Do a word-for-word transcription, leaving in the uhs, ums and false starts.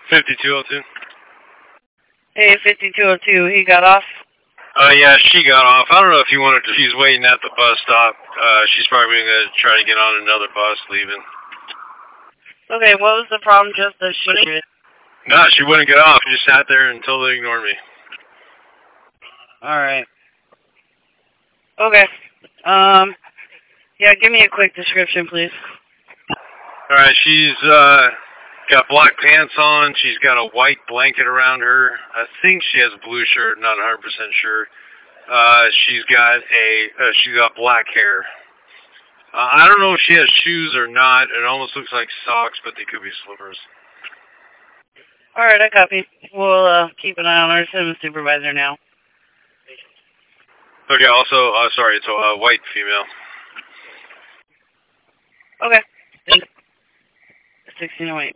fifty-two oh two. Hey, fifty-two oh two, he got off? Uh, yeah, she got off. I don't know if you wanted to. She's waiting at the bus stop. Uh, she's probably going to try to get on another bus leaving. Okay, what was the problem? Just that she wouldn't? No, she wouldn't get off. She just sat there and totally ignored me. Alright. Okay. Um, yeah, give me a quick description, please. Alright, she's, uh, got black pants on. She's got a white blanket around her. I think she has a blue shirt, not one hundred percent sure. Uh, she's got a, uh, she's got black hair. Uh, I don't know if she has shoes or not. It almost looks like socks, but they could be slippers. Alright, I copy. We'll, uh, keep an eye on her. Send a supervisor now. Okay, also, uh, sorry, it's a uh, white female. Okay. sixteen oh eight.